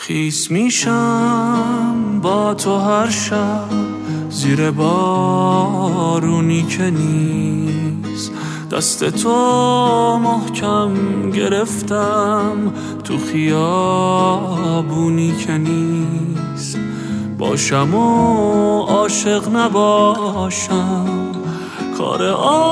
خیس میشم با تو هر شب زیر بارونی که نیست، دست تو محکم گرفتم تو خیابونی که نیست. باشم و عاشق نباشم کار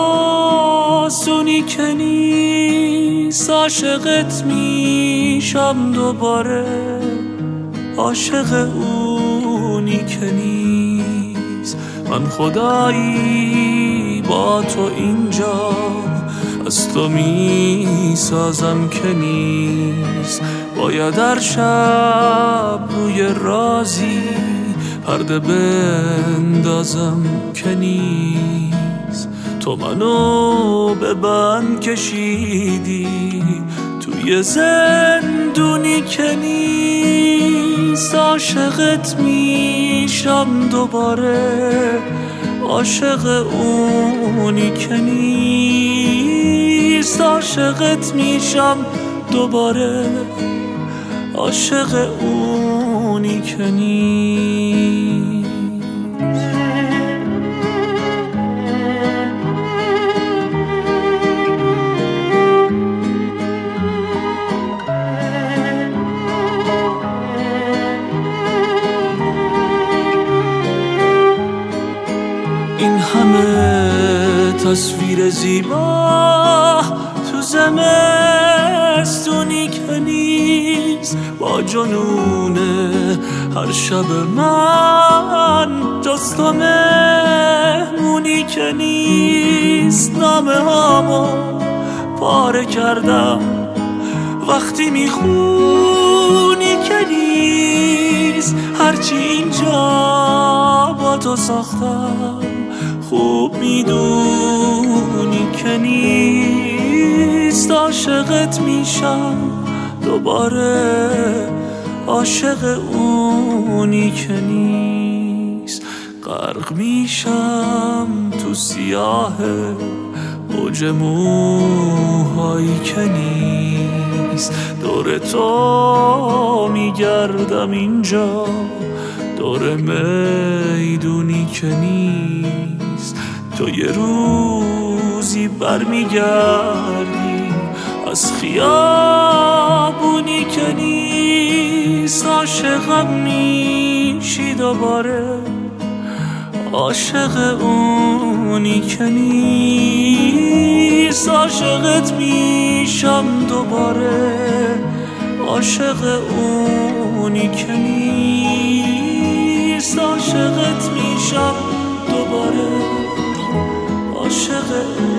آسونی که نیست. عاشقت میشم دوباره، عاشق اونی که نیست. من خدایی با تو اینجا از تو میسازم که نیست. باید هر شب روی رازی پرده بندازم که نیست. تو منو به بند کشیدی توی زندونی که نیست. عاشقت میشم دوباره، عاشق اونی که نیست. عاشقت میشم دوباره، عاشق اونی که نیست. این همه تصویر زیبا تو زمستونی که نیست. با جنون هر شب من جز تو مهمونی که نیست. نامه هامو پاره کردم وقتی میخونی که نیست. هرچی اینجا با تو ساختم خوب میدونی که نیست. عاشقت میشم دوباره، عاشق اونی که نیست. غرق میشم تو سیاه موج موهایی که نیست. دور تو میگردم اینجا، دور میدونی که نیست. تو یه روزی برمیگردی از خیابونی که نیست. عاشقم میشی دوباره، عاشق اونی که نیست. عاشقت میشم دوباره، عاشق اونی که نیست. عاشقت میشم دوباره، عاشق